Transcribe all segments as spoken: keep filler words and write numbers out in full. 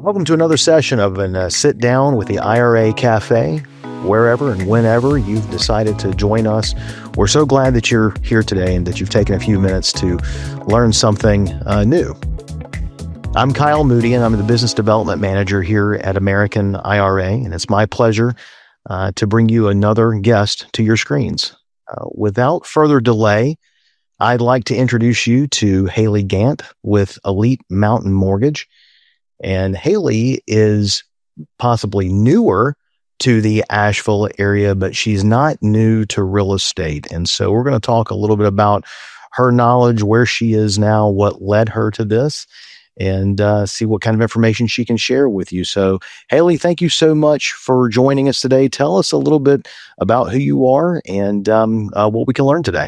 Welcome to another session of an uh, sit down with the I R A Cafe. Wherever and whenever you've decided to join us, we're so glad that you're here today and that you've taken a few minutes to learn something uh, new. I'm Kyle Moody, and I'm the Business Development Manager here at American I R A, and it's my pleasure uh, to bring you another guest to your screens. Uh, without further delay, I'd like to introduce you to Haley Gant with Elite Mountain Mortgage. And Haley is possibly newer to the Asheville area, but she's not new to real estate. And so we're going to talk a little bit about her knowledge, where she is now, what led her to this, and uh, see what kind of information she can share with you. So, Haley, thank you so much for joining us today. Tell us a little bit about who you are and um, uh, what we can learn today.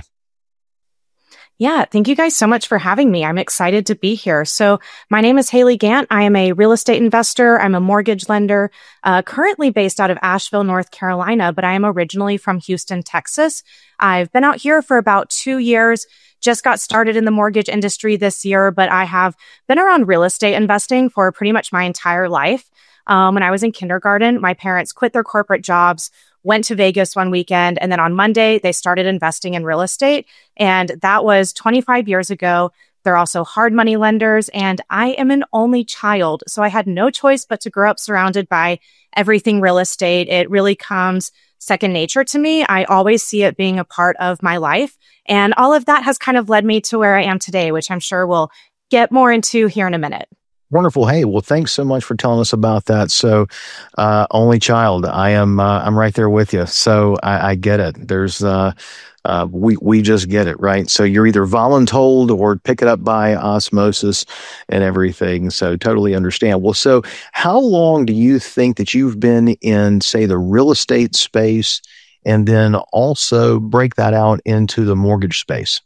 Yeah, thank you guys so much for having me. I'm excited to be here. So my name is Haley Gant. I am a real estate investor. I'm a mortgage lender, uh, currently based out of Asheville, North Carolina, but I am originally from Houston, Texas. I've been out here for about two years, just got started in the mortgage industry this year, but I have been around real estate investing for pretty much my entire life. Um, when I was in kindergarten, my parents quit their corporate jobs, went to Vegas one weekend, and then on Monday, they started investing in real estate. And that was twenty-five years ago. They're also hard money lenders, and I am an only child. So I had no choice but to grow up surrounded by everything real estate. It really comes second nature to me. I always see it being a part of my life. And all of that has kind of led me to where I am today, which I'm sure we'll get more into here in a minute. Wonderful. Hey, well, thanks so much for telling us about that. So, uh, only child, I am, uh, I'm right there with you. So I, I get it. There's, uh, uh, we, we just get it, right? So you're either voluntold or pick it up by osmosis and everything. So totally understand. Well, so how long do you think that you've been in, say, the real estate space, and then also break that out into the mortgage space?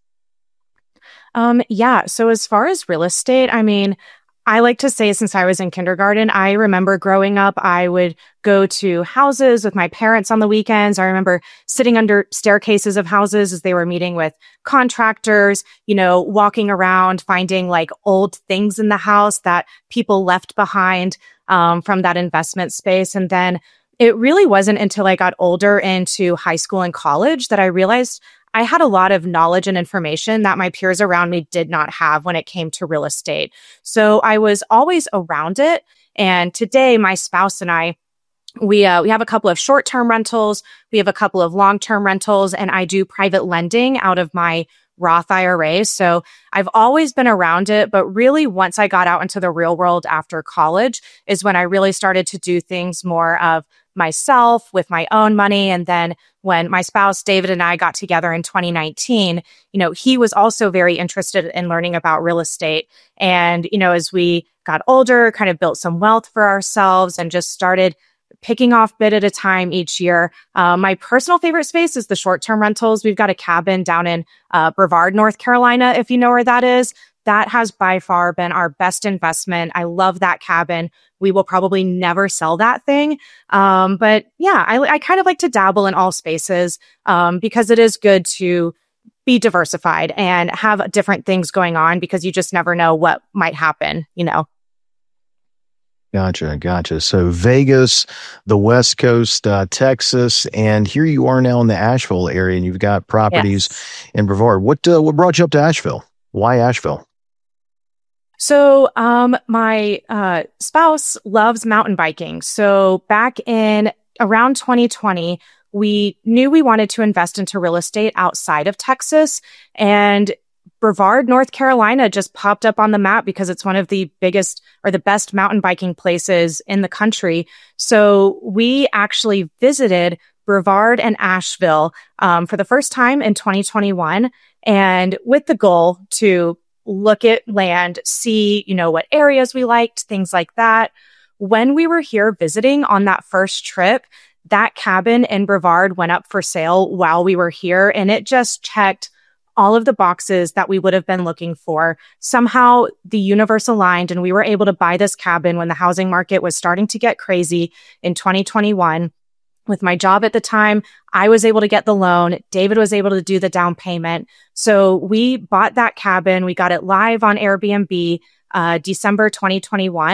Um, yeah. So as far as real estate, I mean, I like to say since I was in kindergarten, I remember growing up, I would go to houses with my parents on the weekends. I remember sitting under staircases of houses as they were meeting with contractors, you know, walking around, finding like old things in the house that people left behind um, from that investment space. And then it really wasn't until I got older into high school and college that I realized I had a lot of knowledge and information that my peers around me did not have when it came to real estate. So I was always around it. And today, my spouse and I, we uh, we have a couple of short-term rentals. We have a couple of long-term rentals, and I do private lending out of my Roth I R A. So I've always been around it, but really once I got out into the real world after college is when I really started to do things more of myself with my own money. And then when my spouse, David, and I got together in twenty nineteen, you know, he was also very interested in learning about real estate. And, you know, as we got older, kind of built some wealth for ourselves and just started picking off bit at a time each year. Uh, my personal favorite space is the short-term rentals. We've got a cabin down in uh, Brevard, North Carolina, if you know where that is. That has by far been our best investment. I love that cabin. We will probably never sell that thing. Um, but yeah, I, I kind of like to dabble in all spaces um, because it is good to be diversified and have different things going on because you just never know what might happen, you know? Gotcha, gotcha. So Vegas, the West Coast, uh, Texas, and here you are now in the Asheville area, and you've got properties Yes. in Brevard. What uh, what brought you up to Asheville? Why Asheville? So, um, my, uh, spouse loves mountain biking. So back in around twenty twenty, we knew we wanted to invest into real estate outside of Texas, and Brevard, North Carolina just popped up on the map because it's one of the biggest or the best mountain biking places in the country. So we actually visited Brevard and Asheville, um, for the first time in twenty twenty-one, and with the goal to look at land, see, you know, what areas we liked, things like that. When we were here visiting on that first trip, that cabin in Brevard went up for sale while we were here, and it just checked all of the boxes that we would have been looking for. Somehow the universe aligned and we were able to buy this cabin when the housing market was starting to get crazy in twenty twenty-one. With my job at the time, I was able to get the loan. David was able to do the down payment. So we bought that cabin. We got it live on Airbnb, uh, December twenty twenty-one.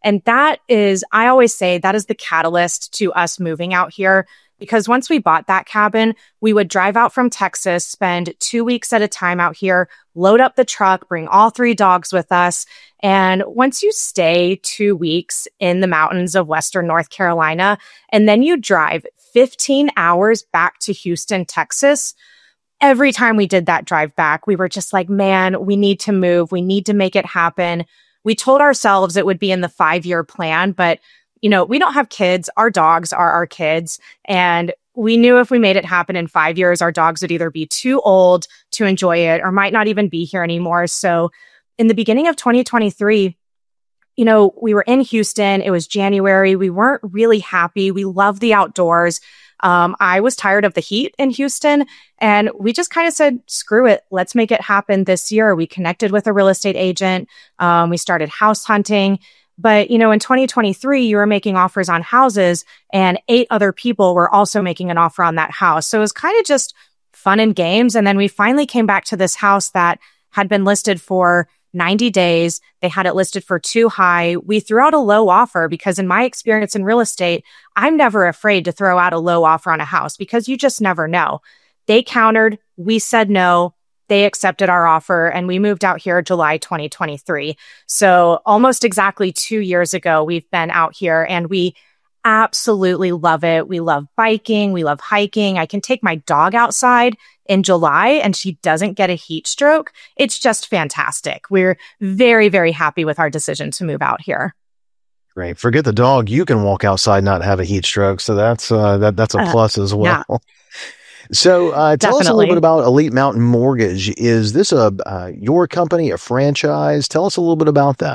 And that is, I always say that is the catalyst to us moving out here. Because once we bought that cabin, we would drive out from Texas, spend two weeks at a time out here, load up the truck, bring all three dogs with us. And once you stay two weeks in the mountains of Western North Carolina, and then you drive fifteen hours back to Houston, Texas, every time we did that drive back, we were just like, man, we need to move. We need to make it happen. We told ourselves it would be in the five-year plan, but you know, we don't have kids. Our dogs are our kids. And we knew if we made it happen in five years, our dogs would either be too old to enjoy it or might not even be here anymore. So in the beginning of twenty twenty-three, you know, we were in Houston. It was January. We weren't really happy. We love the outdoors. Um, I was tired of the heat in Houston, and we just kind of said, screw it. Let's make it happen this year. We connected with a real estate agent. Um, we started house hunting. But, you know, in twenty twenty-three, you were making offers on houses and eight other people were also making an offer on that house. So it was kind of just fun and games. And then we finally came back to this house that had been listed for ninety days. They had it listed for too high. We threw out a low offer because in my experience in real estate, I'm never afraid to throw out a low offer on a house because you just never know. They countered. We said no. They accepted our offer and we moved out here July twenty twenty-three. So almost exactly two years ago, we've been out here and we absolutely love it. We love biking. We love hiking. I can take my dog outside in July and she doesn't get a heat stroke. It's just fantastic. We're very, very happy with our decision to move out here. Great. Forget the dog. You can walk outside and not have a heat stroke. So that's uh, that that's a uh, plus as well. Yeah. So uh, tell Definitely. us a little bit about Elite Mountain Mortgage. Is this a uh, your company, a franchise? Tell us a little bit about that.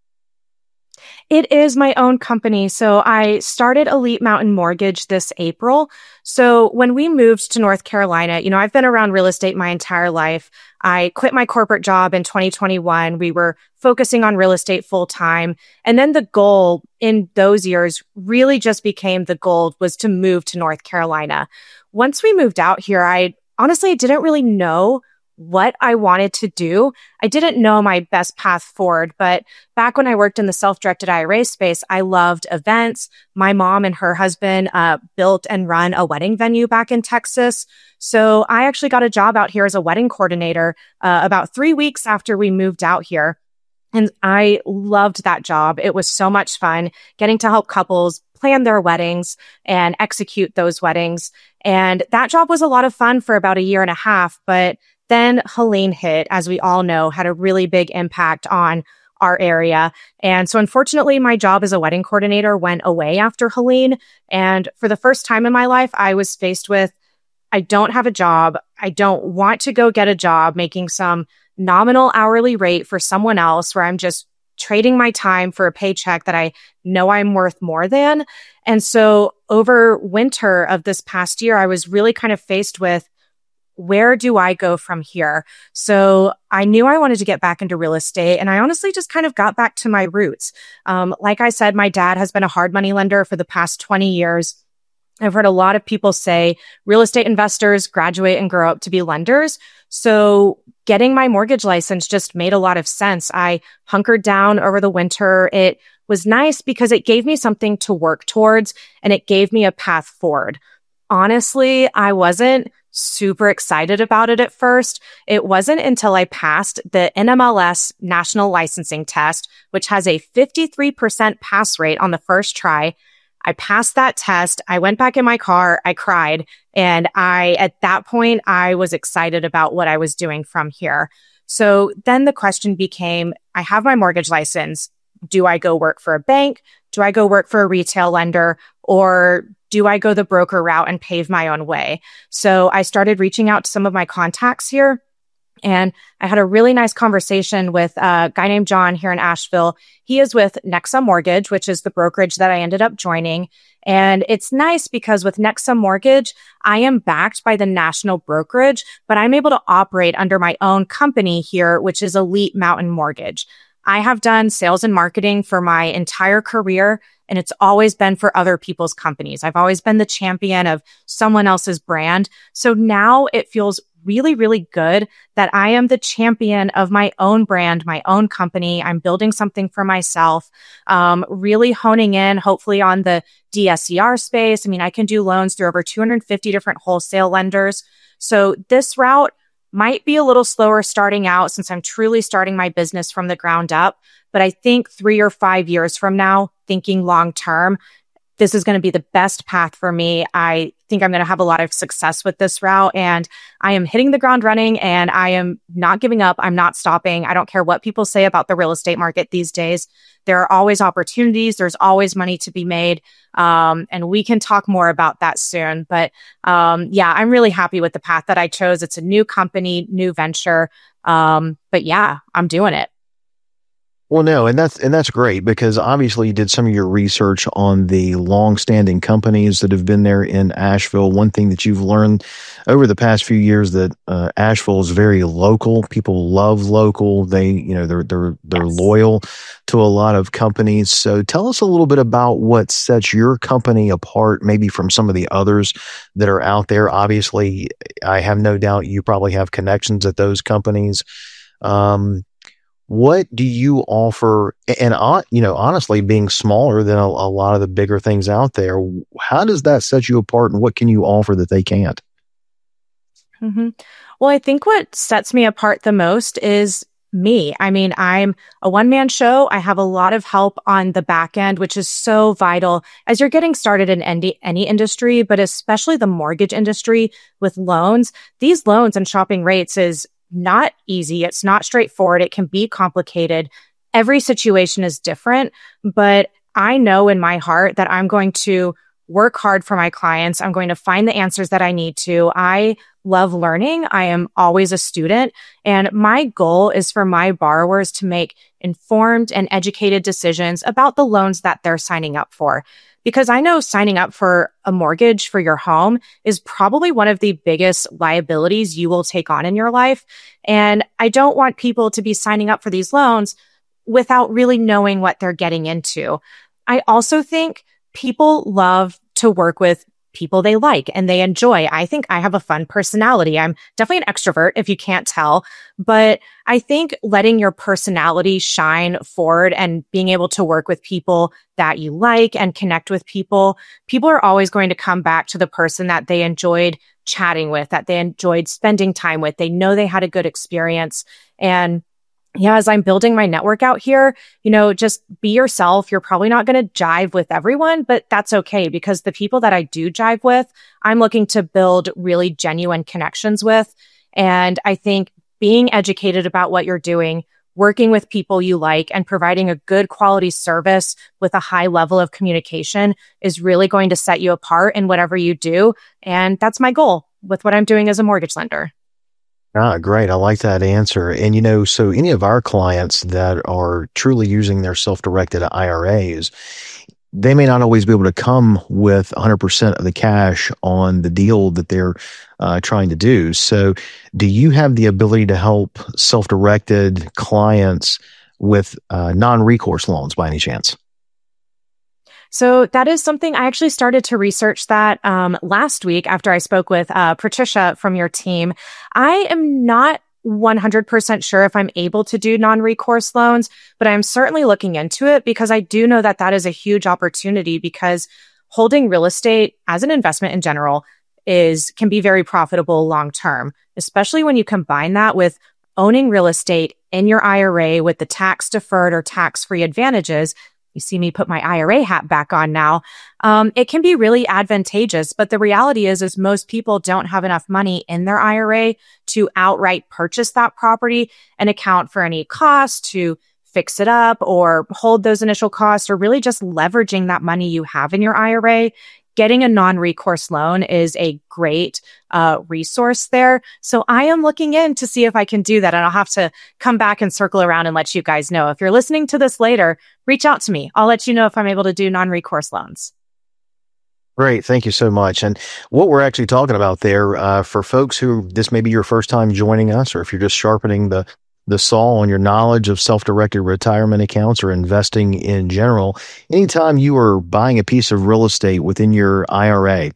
It is my own company. So I started Elite Mountain Mortgage this April. So when we moved to North Carolina, you know, I've been around real estate my entire life. I quit my corporate job in twenty twenty-one. We were focusing on real estate full time. And then the goal in those years really just became the goal was to move to North Carolina. Once we moved out here, I honestly didn't really know what I wanted to do. I didn't know my best path forward, but back when I worked in the self-directed I R A space, I loved events. My mom and her husband uh, built and run a wedding venue back in Texas. So I actually got a job out here as a wedding coordinator uh, about three weeks after we moved out here. And I loved that job. It was so much fun getting to help couples plan their weddings and execute those weddings. And that job was a lot of fun for about a year and a half. But then Helene hit, as we all know, had a really big impact on our area. And so unfortunately, my job as a wedding coordinator went away after Helene. And for the first time in my life, I was faced with, I don't have a job. I don't want to go get a job making some nominal hourly rate for someone else where I'm just trading my time for a paycheck that I know I'm worth more than. And so over winter of this past year, I was really kind of faced with, where do I go from here? So I knew I wanted to get back into real estate. And I honestly just kind of got back to my roots. Um, like I said, my dad has been a hard money lender for the past twenty years. I've heard a lot of people say real estate investors graduate and grow up to be lenders. So getting my mortgage license just made a lot of sense. I hunkered down over the winter. It was nice because it gave me something to work towards and it gave me a path forward. Honestly, I wasn't super excited about it at first. It wasn't until I passed the N M L S national licensing test, which has a fifty-three percent pass rate on the first try. I passed that test. I went back in my car. I cried. And I, at that point, I was excited about what I was doing from here. So then the question became, I have my mortgage license. Do I go work for a bank? Do I go work for a retail lender? Or do I go the broker route and pave my own way? So I started reaching out to some of my contacts here. And I had a really nice conversation with a guy named John here in Asheville. He is with Nexa Mortgage, which is the brokerage that I ended up joining. And it's nice because with Nexa Mortgage, I am backed by the national brokerage, but I'm able to operate under my own company here, which is Elite Mountain Mortgage. I have done sales and marketing for my entire career, and it's always been for other people's companies. I've always been the champion of someone else's brand. So now it feels really, really good that I am the champion of my own brand, my own company. I'm building something for myself, um, really honing in, hopefully on the D S C R space. I mean, I can do loans through over two hundred fifty different wholesale lenders. So this route might be a little slower starting out since I'm truly starting my business from the ground up. But I think three or five years from now, thinking long term, this is going to be the best path for me. I think I'm going to have a lot of success with this route, and I am hitting the ground running, and I am not giving up. I'm not stopping. I don't care what people say about the real estate market these days. There are always opportunities. There's always money to be made. Um, and we can talk more about that soon. But um, yeah, I'm really happy with the path that I chose. It's a new company, new venture. Um, but yeah, I'm doing it. Well, no, and that's and that's great because obviously you did some of your research on the long-standing companies that have been there in Asheville. One thing that you've learned over the past few years that uh, Asheville is very local. People love local. They, you know, they're they're they're Yes. loyal to a lot of companies. So tell us a little bit about what sets your company apart, maybe from some of the others that are out there. Obviously, I have no doubt you probably have connections at those companies. Um, What do you offer? And, uh, you know, honestly, being smaller than a, a lot of the bigger things out there, how does that set you apart and what can you offer that they can't? hmm Well, I think what sets me apart the most is me. I mean, I'm a one-man show. I have a lot of help on the back end, which is so vital as you're getting started in any, any industry, but especially the mortgage industry with loans. These loans and shopping rates is not easy. It's not straightforward. It can be complicated. Every situation is different, but I know in my heart that I'm going to work hard for my clients. I'm going to find the answers that I need to. I love learning. I am always a student, and my goal is for my borrowers to make informed and educated decisions about the loans that they're signing up for. Because I know signing up for a mortgage for your home is probably one of the biggest liabilities you will take on in your life. And I don't want people to be signing up for these loans without really knowing what they're getting into. I also think people love to work with people they like and they enjoy. I think I have a fun personality. I'm definitely an extrovert if you can't tell, but I think letting your personality shine forward and being able to work with people that you like and connect with people, people are always going to come back to the person that they enjoyed chatting with, that they enjoyed spending time with. They know they had a good experience. And yeah, as I'm building my network out here, you know, just be yourself. You're probably not going to jive with everyone, but that's okay because the people that I do jive with, I'm looking to build really genuine connections with. And I think being educated about what you're doing, working with people you like, and providing a good quality service with a high level of communication is really going to set you apart in whatever you do. And that's my goal with what I'm doing as a mortgage lender. Ah, great. I like that answer. And, you know, so any of our clients that are truly using their self-directed I R As, they may not always be able to come with one hundred percent of the cash on the deal that they're uh, trying to do. So do you have the ability to help self-directed clients with uh, non-recourse loans by any chance? So that is something I actually started to research that um, last week after I spoke with uh, Patricia from your team. I am not one hundred percent sure if I'm able to do non-recourse loans, but I'm certainly looking into it because I do know that that is a huge opportunity because holding real estate as an investment in general is can be very profitable long term, especially when you combine that with owning real estate in your I R A with the tax deferred or tax free advantages. You see me put my I R A hat back on now. Um, it can be really advantageous, but the reality is, is most people don't have enough money in their I R A to outright purchase that property and account for any costs to fix it up or hold those initial costs or really just leveraging that money you have in your I R A. Getting a non-recourse loan is a great uh, resource there. So I am looking in to see if I can do that. And I'll have to come back and circle around and let you guys know. If you're listening to this later, reach out to me. I'll let you know if I'm able to do non-recourse loans. Great. Thank you so much. And what we're actually talking about there, uh, for folks who this may be your first time joining us, or if you're just sharpening the the saw on your knowledge of self-directed retirement accounts or investing in general, anytime you are buying a piece of real estate within your I R A,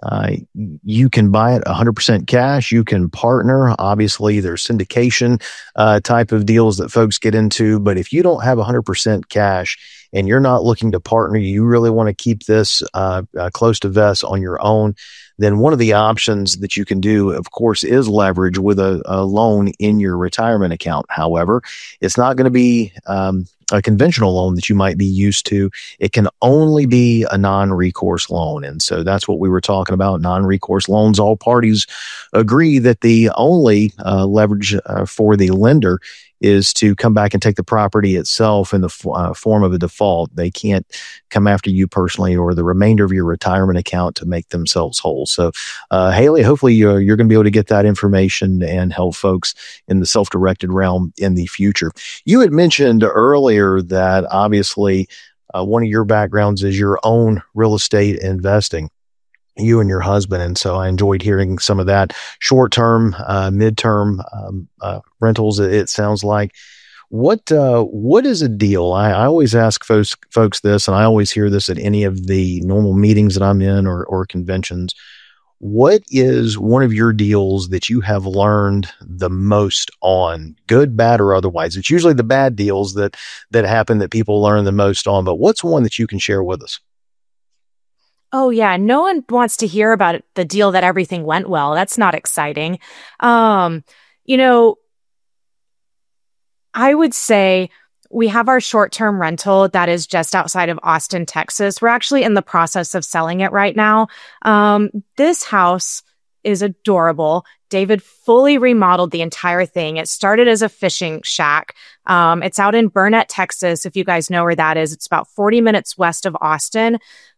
Uh, you can buy it one hundred percent cash. You can partner. Obviously, there's syndication uh, type of deals that folks get into. But if you don't have one hundred percent cash and you're not looking to partner, you really want to keep this uh, uh, close to vest on your own, then one of the options that you can do, of course, is leverage with a, a loan in your retirement account. However, it's not going to be um, a conventional loan that you might be used to. It can only be a non-recourse loan. And so that's what we were talking about, non-recourse loans. All parties agree that the only uh, leverage uh, for the lender is to come back and take the property itself in the f- uh, form of a default. They can't come after you personally or the remainder of your retirement account to make themselves whole. So, uh, Haley, hopefully you're, you're going to be able to get that information and help folks in the self-directed realm in the future. You had mentioned earlier that obviously uh, one of your backgrounds is your own real estate investing, you and your husband. And so I enjoyed hearing some of that short-term, uh, midterm um, uh, rentals, it, it sounds like. What uh, what is a deal? I, I always ask folks, folks this, and I always hear this at any of the normal meetings that I'm in or, or conventions. What is one of your deals that you have learned the most on, good, bad, or otherwise? It's usually the bad deals that that happen that people learn the most on, but what's one that you can share with us? Oh, yeah. No one wants to hear about the deal that everything went well. That's not exciting. Um, you know, I would say we have our short-term rental that is just outside of Austin, Texas. We're actually in the process of selling it right now. Um, this house is adorable. David fully remodeled the entire thing. It started as a fishing shack. Um, it's out in Burnett, Texas. If you guys know where that is, it's about forty minutes west of Austin.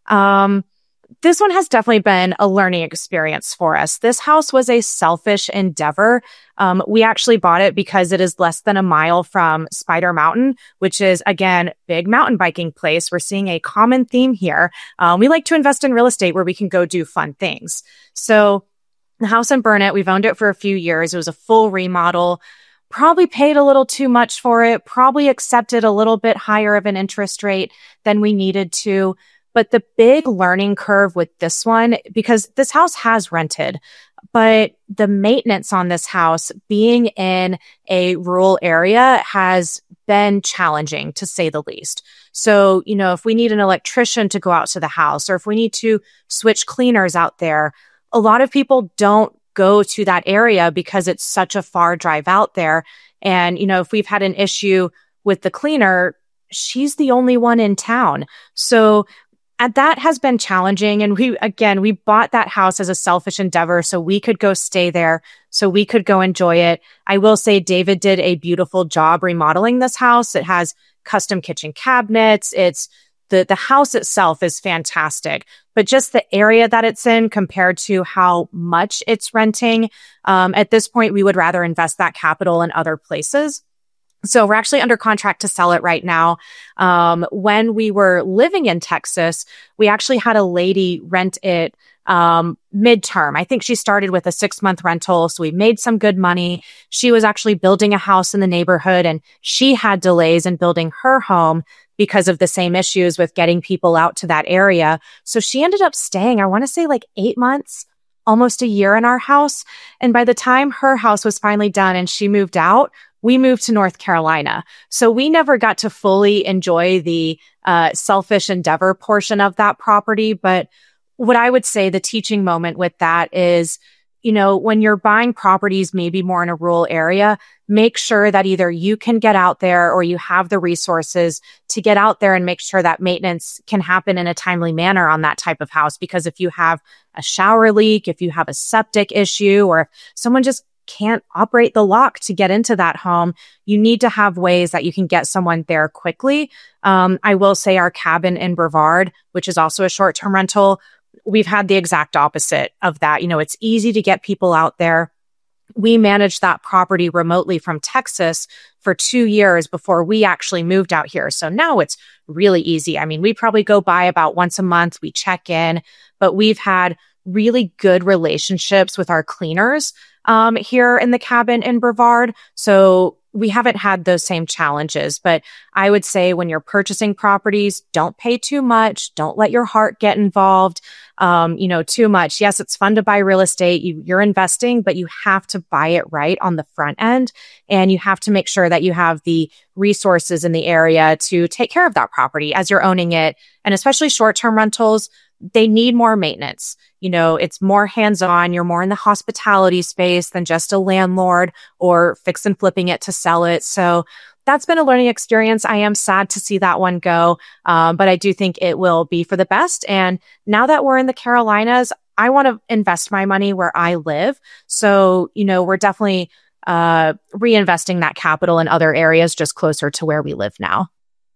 Um, This one has definitely been a learning experience for us. This house was a selfish endeavor. Um, we actually bought it because it is less than a mile from Spider Mountain, which is, again, big mountain biking place. We're seeing a common theme here. Um, we like to invest in real estate where we can go do fun things. So the house in Burnett, we've owned it for a few years. It was a full remodel. Probably paid a little too much for it. Probably accepted a little bit higher of an interest rate than we needed to. But the big learning curve with this one, because this house has rented, but the maintenance on this house being in a rural area has been challenging, to say the least. So, you know, if we need an electrician to go out to the house, or if we need to switch cleaners out there, a lot of people don't go to that area because it's such a far drive out there. And, you know, if we've had an issue with the cleaner, she's the only one in town. So And that has been challenging. And we, again, we bought that house as a selfish endeavor so we could go stay there, so we could go enjoy it. I will say David did a beautiful job remodeling this house. It has custom kitchen cabinets. It's the, the house itself is fantastic, but just the area that it's in compared to how much it's renting, um, at this point, we would rather invest that capital in other places. So we're actually under contract to sell it right now. Um, when we were living in Texas, we actually had a lady rent it um, midterm. I think she started with a six-month rental, so we made some good money. She was actually building a house in the neighborhood, and she had delays in building her home because of the same issues with getting people out to that area. So she ended up staying, I want to say like eight months, almost a year in our house. And by the time her house was finally done and she moved out, we moved to North Carolina. So we never got to fully enjoy the uh, selfish endeavor portion of that property. But what I would say the teaching moment with that is, you know, when you're buying properties, maybe more in a rural area, make sure that either you can get out there or you have the resources to get out there and make sure that maintenance can happen in a timely manner on that type of house. Because if you have a shower leak, if you have a septic issue, or if someone just can't operate the lock to get into that home, you need to have ways that you can get someone there quickly. Um, I will say our cabin in Brevard, which is also a short-term rental, we've had the exact opposite of that. You know, it's easy to get people out there. We managed that property remotely from Texas for two years before we actually moved out here. So now it's really easy. I mean, we probably go by about once a month. We check in, but we've had really good relationships with our cleaners um, here in the cabin in Brevard. So we haven't had those same challenges. But I would say when you're purchasing properties, don't pay too much. Don't let your heart get involved, um, you know, too much. Yes, it's fun to buy real estate. You, you're investing, but you have to buy it right on the front end. And you have to make sure that you have the resources in the area to take care of that property as you're owning it. And especially short-term rentals, they need more maintenance. You know, it's more hands-on. You're more in the hospitality space than just a landlord or fix and flipping it to sell it. So that's been a learning experience. I am sad to see that one go, um, but I do think it will be for the best. And now that we're in the Carolinas, I want to invest my money where I live. So, you know, we're definitely uh, reinvesting that capital in other areas just closer to where we live now.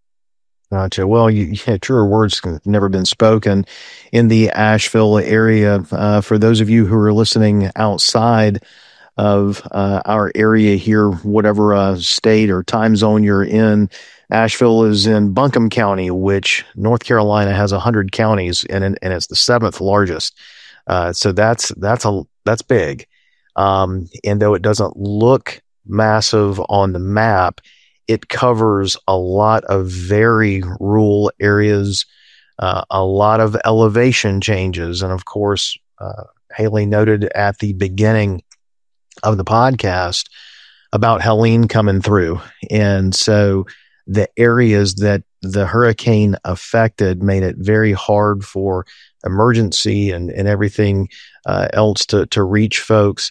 Gotcha. Well, you, yeah, truer words have never been spoken in the Asheville area. Uh, for those of you who are listening outside of uh, our area here, whatever uh, state or time zone you're in, Asheville is in Buncombe County, which North Carolina has one hundred counties, and and it's the seventh largest. Uh, so that's that's a that's big. Um, and though it doesn't look massive on the map, it covers a lot of very rural areas, uh, a lot of elevation changes. And of course, uh, Haley noted at the beginning of the podcast about Helene coming through. And so the areas that the hurricane affected made it very hard for emergency and, and everything uh, else to, to reach folks.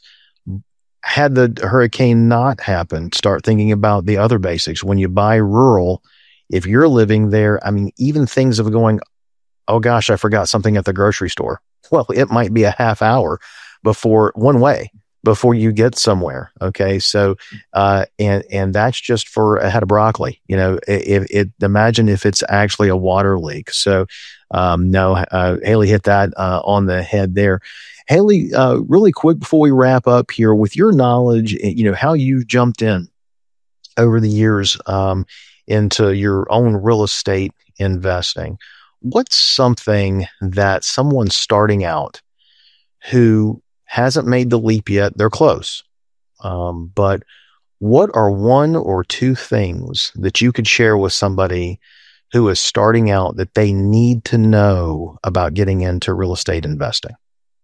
Had the hurricane not happened, start thinking about the other basics. When you buy rural, if you're living there, I mean, even things of going, oh gosh, I forgot something at the grocery store. Well, it might be a half hour before one way before you get somewhere. Okay. So, uh, and, and that's just for a head of broccoli, you know, if it, it imagine if it's actually a water leak. So, um, no, uh, Haley hit that, uh, on the head there. Haley, uh, really quick before we wrap up here, with your knowledge, you know, how you've jumped in over the years um, into your own real estate investing, what's something that someone starting out who hasn't made the leap yet, they're close, um, but what are one or two things that you could share with somebody who is starting out that they need to know about getting into real estate investing?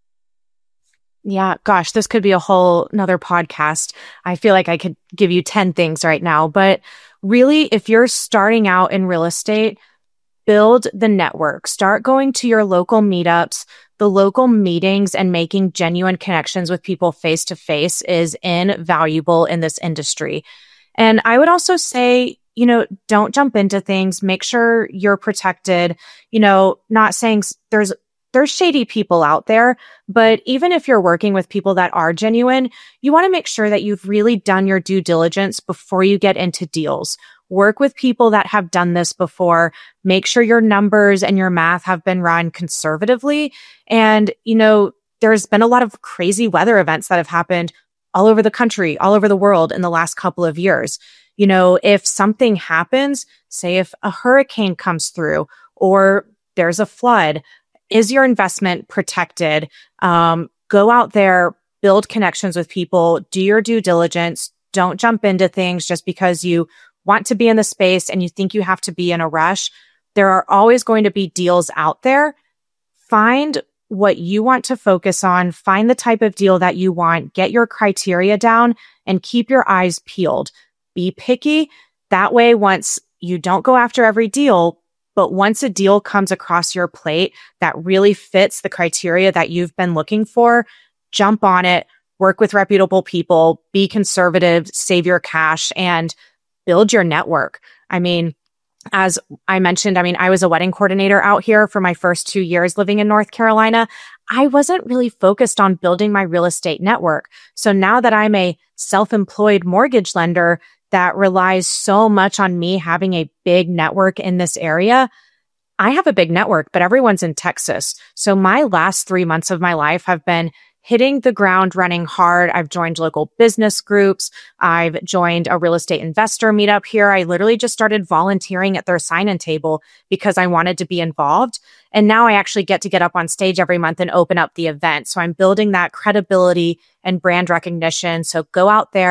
Yeah, gosh, this could be a whole another podcast. I feel like I could give you ten things right now, but really, if you're starting out in real estate, build the network. Start going to your local meetups, the local meetings, and making genuine connections with people face to face is invaluable in this industry. And I would also say, you know, don't jump into things. Make sure you're protected. You know, not saying there's There's shady people out there, but even if you're working with people that are genuine, you want to make sure that you've really done your due diligence before you get into deals. Work with people that have done this before. Make sure your numbers and your math have been run conservatively. And, you know, there's been a lot of crazy weather events that have happened all over the country, all over the world in the last couple of years. You know, if something happens, say if a hurricane comes through or there's a flood, is your investment protected? Um, go out there, build connections with people, do your due diligence. Don't jump into things just because you want to be in the space and you think you have to be in a rush. There are always going to be deals out there. Find what you want to focus on. Find the type of deal that you want. Get your criteria down and keep your eyes peeled. Be picky. That way, once you don't go after every deal, but once a deal comes across your plate that really fits the criteria that you've been looking for, jump on it, work with reputable people, be conservative, save your cash, and build your network. I mean, as I mentioned, I mean, I was a wedding coordinator out here for my first two years living in North Carolina. I wasn't really focused on building my real estate network. So now that I'm a self-employed mortgage lender that relies so much on me having a big network in this area, I have a big network, but everyone's in Texas. So my last three months of my life have been hitting the ground running hard. I've joined local business groups. I've joined a real estate investor meetup here. I literally just started volunteering at their sign-in table because I wanted to be involved. And now I actually get to get up on stage every month and open up the event. So I'm building that credibility and brand recognition. So go out there,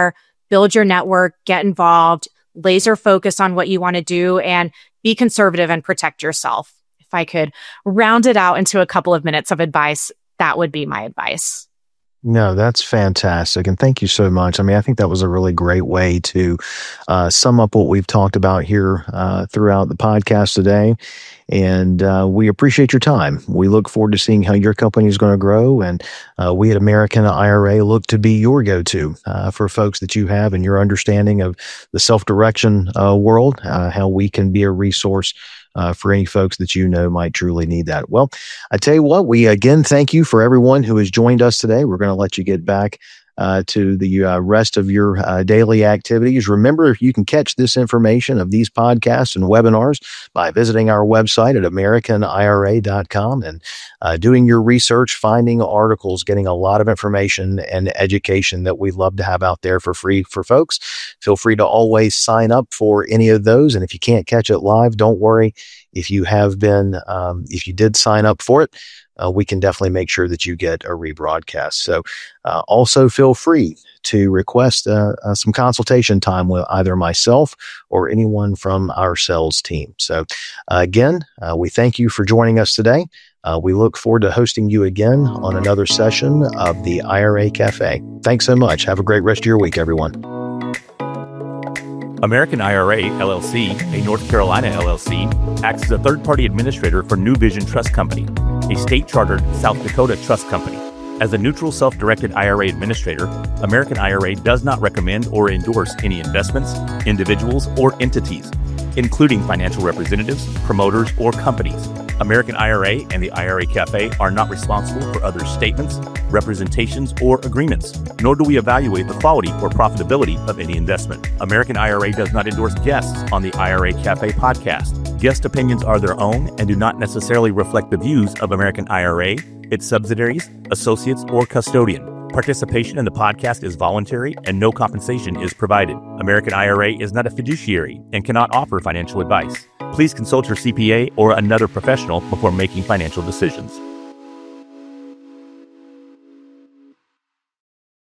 build your network, get involved, laser focus on what you want to do, and be conservative and protect yourself. If I could round it out into a couple of minutes of advice, that would be my advice. No, that's fantastic. And thank you so much. I mean, I think that was a really great way to uh, sum up what we've talked about here uh, throughout the podcast today. And uh, we appreciate your time. We look forward to seeing how your company is going to grow. And uh, we at American I R A look to be your go-to uh, for folks that you have and your understanding of the self-direction uh, world, uh, how we can be a resource Uh, for any folks that you know might truly need that. Well, I tell you what, we again thank you for everyone who has joined us today. We're going to let you get back uh, to the uh, rest of your uh, daily activities. Remember, you can catch this information of these podcasts and webinars by visiting our website at american I R A dot com and uh, doing your research, finding articles, getting a lot of information and education that we love to have out there for free for folks. Feel free to always sign up for any of those. And if you can't catch it live, don't worry. If you have been, um, if you did sign up for it, uh, we can definitely make sure that you get a rebroadcast. So uh, also feel free to request uh, uh, some consultation time with either myself or anyone from our sales team. So uh, again, uh, we thank you for joining us today. Uh, we look forward to hosting you again on another session of the I R A Cafe. Thanks so much. Have a great rest of your week, everyone. American I R A, L L C, a North Carolina L L C, acts as a third-party administrator for New Vision Trust Company, a state-chartered South Dakota trust company. As a neutral, self-directed I R A administrator, American I R A does not recommend or endorse any investments, individuals, or entities, including financial representatives, promoters, or companies. American I R A and the I R A Cafe are not responsible for other statements, representations, or agreements, nor do we evaluate the quality or profitability of any investment. American I R A does not endorse guests on the I R A Cafe podcast. Guest opinions are their own and do not necessarily reflect the views of American I R A, its subsidiaries, associates, or custodian. Participation in the podcast is voluntary and no compensation is provided. American I R A is not a fiduciary and cannot offer financial advice. Please consult your C P A or another professional before making financial decisions.